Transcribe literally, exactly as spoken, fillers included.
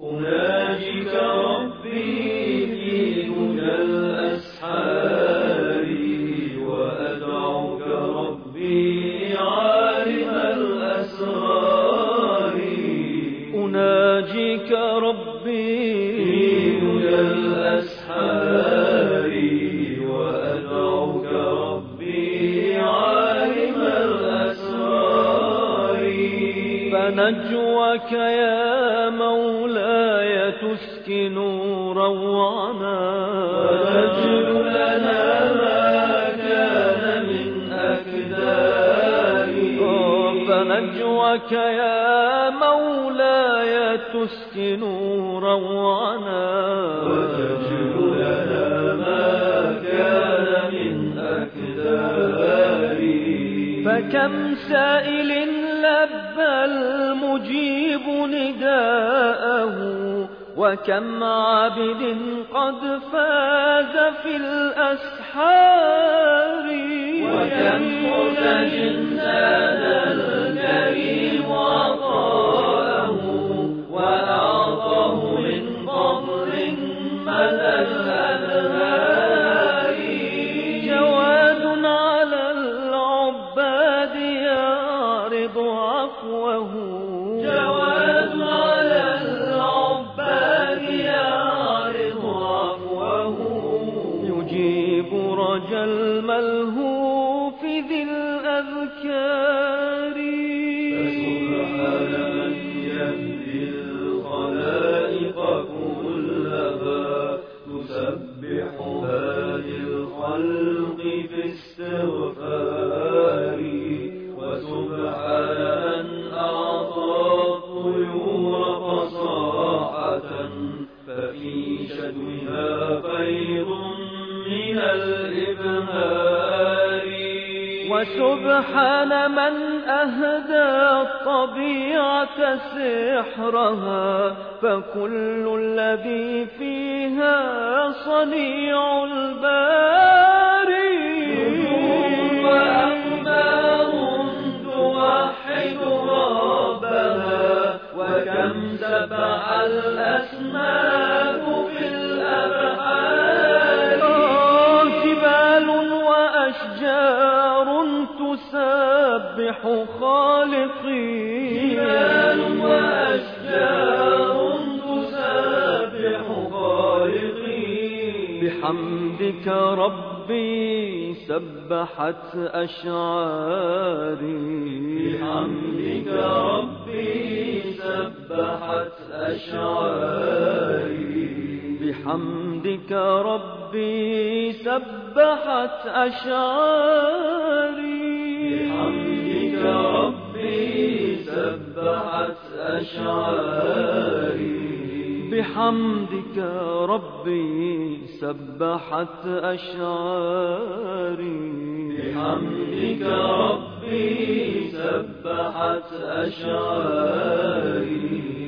أناجيك ربي في دنيا الأسحار وأدعوك ربي عالم الأسرار. أناجيك ربي في دنيا الأسحار وأدعوك ربي عالم الأسرار. فنجوك يا مولاي تسكن روعنا وتجل لنا ما كان من أكدار. فنجوك يا مولاي تسكن روعنا وتجل لنا ما كان من أكدار. فكم سائل لبى المجيب نداءه وكم عابد قد فاز في الأسحار. وكم مرتج زاد الكريم عطاءه وأعطاه من فضل مدى الأنهار. جواد على العباد يعرض عفوه جواد على العباد يعرض عفوه. يجيب رجا الملهوف ذي الأذكار. فسبحان من يهدي الخلائق كلها تسبح هادي الخلق في استغفار. وسبحان من أعطى الطيور فصاحة ففي شدوها فيض من الإبهار. وسبحان من أهدى الطبيعة سحرها فكل الذي فيها صنيع الباري. وأخبار توحد ربها وكم سبح الأسماك في الأبحار. جبال وأشجار تسبح خالقي جبال وأشجار تسبح خالقي. بحمدك ربي سبحت أشعاري. بحمدك ربي سبحت أشعاري. بحمدك ربي سبحت أشعاري. بحمدك ربي سبحت أشعاري. بحمدك ربي سبحت أشعاري. بحمدك ربي سبحت أشعاري.